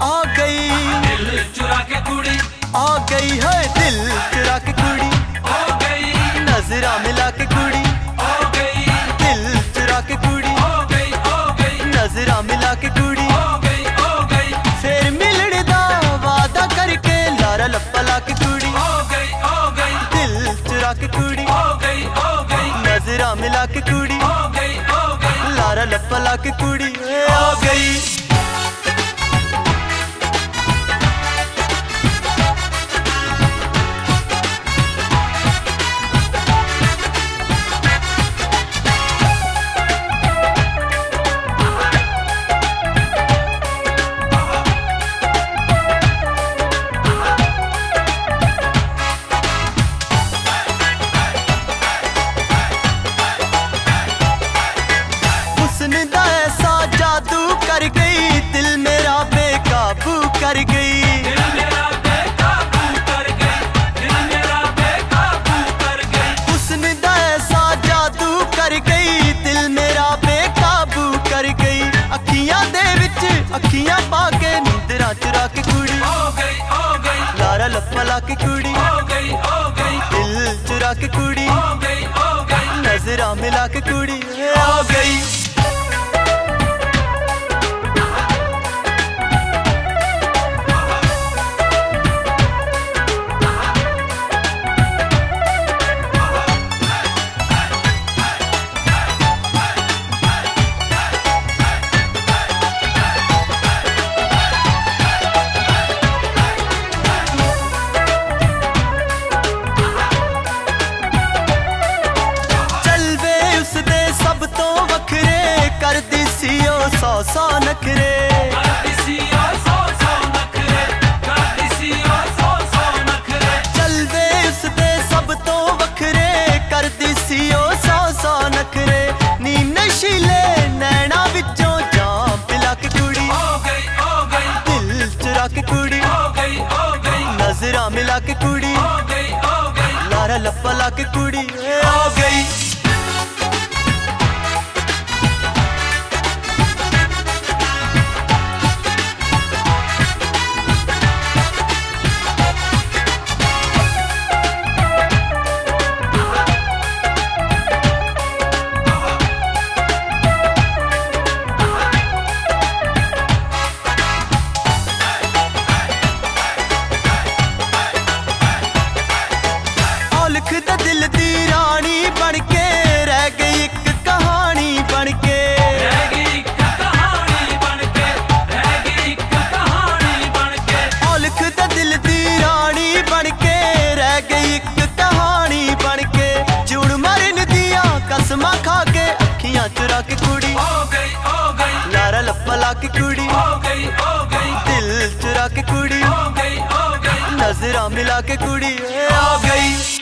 आ गई, दिल चुरा के कुड़ी आ गई है, दिल चुरा के कुड़ी हो गई, नजरा मिला के कुड़ी हो गई, दिल चुरा के कुड़ी हो गई, हो गई, नजरा मिला के कुड़ी हो गई, हो गई, फिर मिलने दा वादा करके लारा लप्पा ला के कुड़ी हो गई, हो गई, दिल चुरा के कुड़ी हो गई, हो गई, नजरा मिला के कुड़ी हो गई, हो गई, लारा लप्पा ला के कुड़ी आ गई। हुस्न दा ऐसा जादू कर गई, दिल मेरा बेकाबू कर गई, दिल मेरा बेकाबू कर गई, दिल मेरा बेकाबू कर गई, हुस्न दा ऐसा जादू कर गई, दिल मेरा बेकाबू कर गई। अखियां दे विच अखियां पा के नींदरां चुरा के कुड़ी हो गई, हो गई, लारा लप्पा ला के कुड़ी हो गई, हो गई, दिल चुरा के कुड़ी हो गई, हो गई, नजरा मिला के कुड़ी आ गई। करदी सी ओ सौ नखरे, करदी सी ओ सौ नखरे, करदी सी ओ सौ नखरे, चलदे उसदे सब तो वखरे, करदी सी ओ सौ नखरे। नीम नशीले नैना विचों जाम पिला के कुड़ी हो गई, हो गई, दिल चुरा के कुड़ी हो गई, हो गई, नजरा मिला के कुड़ी हो गई, हो गई, लारा लप्पा ला के कुड़ी आ गई। दिल दी रानी बनके रह गई एक कहानी बनके, रह गई एक कहानी बनके, रह गई एक कहानी बनके, औलख दा दिल दी रानी बनके रह गई एक कहानी बनके। जुड़ मरन दिया कसमां खा के अखियां चुरा के कुड़ी हो गई, हो गई, लारा लप्पा ला के कुड़ी हो गई, हो गई, दिल चुरा के कुड़ी हो गई, हो गई, नजरा मिला के कुड़ी आ गई।